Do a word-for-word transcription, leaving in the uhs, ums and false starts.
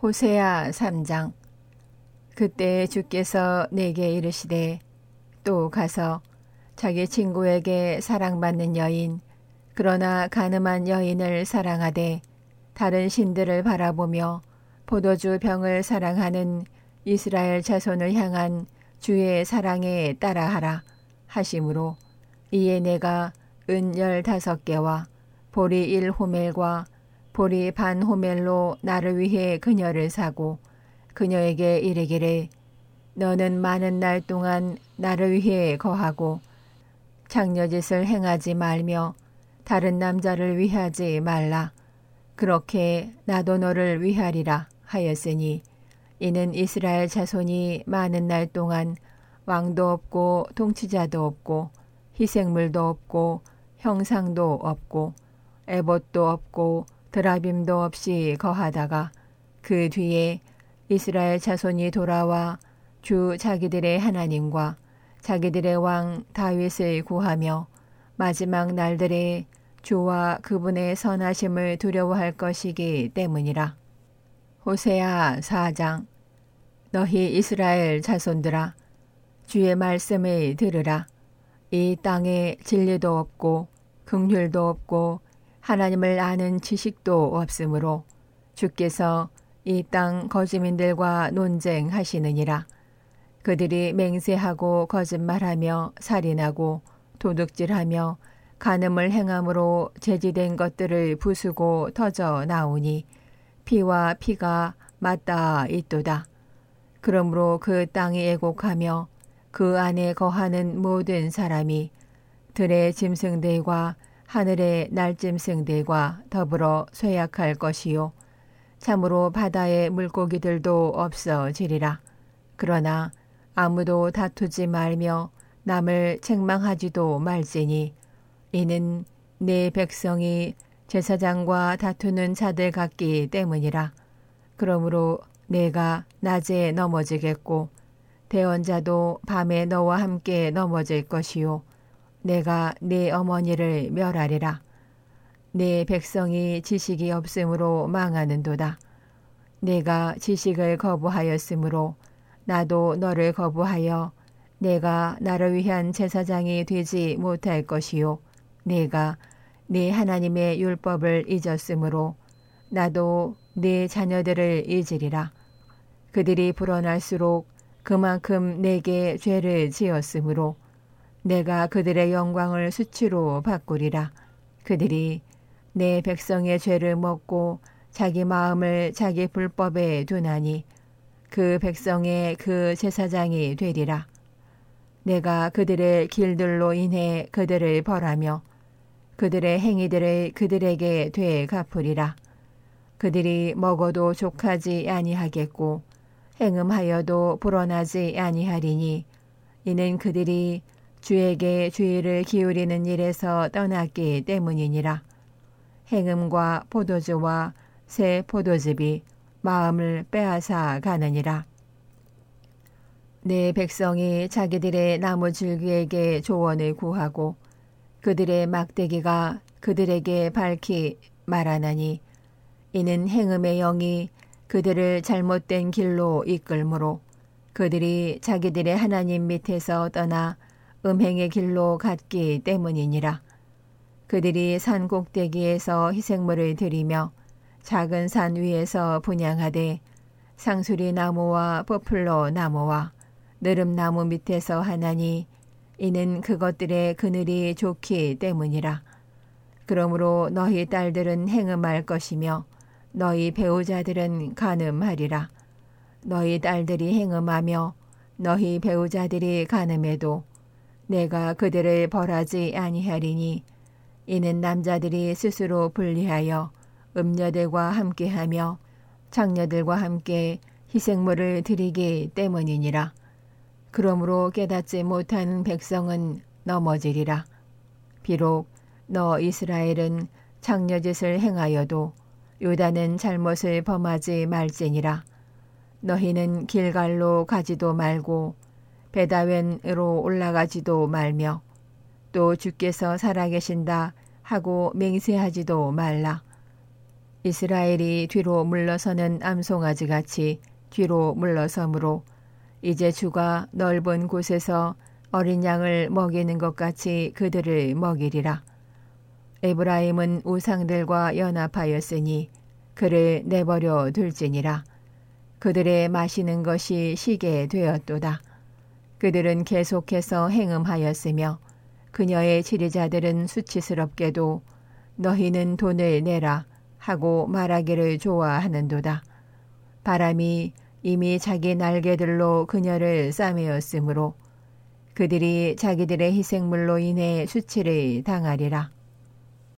호세아 삼 장. 그때 주께서 내게 이르시되 또 가서 자기 친구에게 사랑받는 여인 그러나 가늠한 여인을 사랑하되 다른 신들을 바라보며 포도주 병을 사랑하는 이스라엘 자손을 향한 주의 사랑에 따라하라 하심으로 이에 내가 은 열다섯 개와 보리 일 호멜과 보리 반 호멜로 나를 위해 그녀를 사고 그녀에게 이르기를 너는 많은 날 동안 나를 위해 거하고 장녀짓을 행하지 말며 다른 남자를 위하지 말라. 그렇게 나도 너를 위하리라 하였으니 이는 이스라엘 자손이 많은 날 동안 왕도 없고 통치자도 없고 희생물도 없고 형상도 없고 에봇도 없고 드라빔도 없이 거하다가 그 뒤에 이스라엘 자손이 돌아와 주 자기들의 하나님과 자기들의 왕 다윗을 구하며 마지막 날들에 주와 그분의 선하심을 두려워할 것이기 때문이라. 호세아 사 장. 너희 이스라엘 자손들아 주의 말씀을 들으라. 이 땅에 진리도 없고 긍휼도 없고 하나님을 아는 지식도 없으므로 주께서 이 땅 거짓민들과 논쟁하시느니라. 그들이 맹세하고 거짓말하며 살인하고 도둑질하며 간음을 행함으로 제지된 것들을 부수고 터져 나오니 피와 피가 맞닿아 있도다. 그러므로 그 땅이 애곡하며 그 안에 거하는 모든 사람이 들의 짐승들과 하늘의 날짐승들과 더불어 쇠약할 것이요 참으로 바다의 물고기들도 없어지리라. 그러나 아무도 다투지 말며 남을 책망하지도 말지니 이는 내 백성이 제사장과 다투는 자들 같기 때문이라. 그러므로 내가 낮에 넘어지겠고 대언자도 밤에 너와 함께 넘어질 것이요 내가 네 어머니를 멸하리라. 내 백성이 지식이 없으므로 망하는도다. 내가 지식을 거부하였으므로 나도 너를 거부하여 내가 나를 위한 제사장이 되지 못할 것이요 내가 네 하나님의 율법을 잊었으므로 나도 네 자녀들을 잊으리라. 그들이 불어날수록 그만큼 내게 죄를 지었으므로 내가 그들의 영광을 수치로 바꾸리라. 그들이 내 백성의 죄를 먹고 자기 마음을 자기 불법에 두나니 그 백성의 그 제사장이 되리라. 내가 그들의 길들로 인해 그들을 벌하며 그들의 행위들을 그들에게 되갚으리라. 그들이 먹어도 족하지 아니하겠고 행음하여도 불어나지 아니하리니 이는 그들이 주에게 주의를 기울이는 일에서 떠났기 때문이니라. 행음과 포도주와 새 포도즙이 마음을 빼앗아 가느니라. 내 백성이 자기들의 나무줄기에게 조언을 구하고 그들의 막대기가 그들에게 밝히 말하나니 이는 행음의 영이 그들을 잘못된 길로 이끌므로 그들이 자기들의 하나님 밑에서 떠나 음행의 길로 갔기 때문이니라. 그들이 산 꼭대기에서 희생물을 드리며 작은 산 위에서 분향하되 상수리 나무와 포플러 나무와 느릅나무 밑에서 하나니 이는 그것들의 그늘이 좋기 때문이라. 그러므로 너희 딸들은 행음할 것이며 너희 배우자들은 간음하리라. 너희 딸들이 행음하며 너희 배우자들이 간음해도 내가 그들을 벌하지 아니하리니 이는 남자들이 스스로 분리하여 음녀들과 함께하며 장녀들과 함께 희생물을 드리기 때문이니라. 그러므로 깨닫지 못한 백성은 넘어지리라. 비록 너 이스라엘은 장녀짓을 행하여도 유다는 잘못을 범하지 말지니라. 너희는 길갈로 가지도 말고 베다웬으로 올라가지도 말며 또 주께서 살아계신다 하고 맹세하지도 말라. 이스라엘이 뒤로 물러서는 암송아지 같이 뒤로 물러서므로 이제 주가 넓은 곳에서 어린 양을 먹이는 것 같이 그들을 먹이리라. 에브라임은 우상들과 연합하였으니 그를 내버려 둘지니라. 그들의 마시는 것이 시게 되었도다. 그들은 계속해서 행음하였으며 그녀의 지리자들은 수치스럽게도 너희는 돈을 내라 하고 말하기를 좋아하는도다. 바람이 이미 자기 날개들로 그녀를 싸매었으므로 그들이 자기들의 희생물로 인해 수치를 당하리라.